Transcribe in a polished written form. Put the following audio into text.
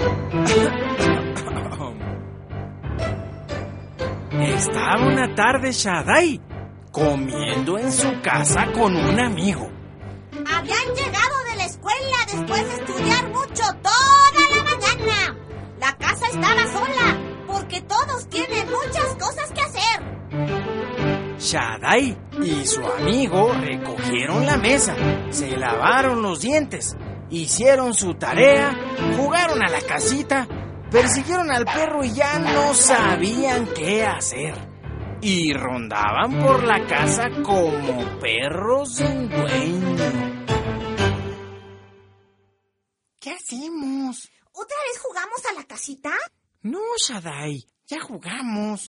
Estaba una tarde Shaddai comiendo en su casa con un amigo. Habían llegado de la escuela después de estudiar mucho toda la mañana. La casa estaba sola porque todos tienen muchas cosas que hacer. Shaddai y su amigo recogieron la mesa, se lavaron los dientes, hicieron su tarea, jugaron a la casita, persiguieron al perro y ya no sabían qué hacer. Y rondaban por la casa como perros sin dueño. ¿Qué hacemos? ¿Otra vez jugamos a la casita? No, Shaddai, ya jugamos.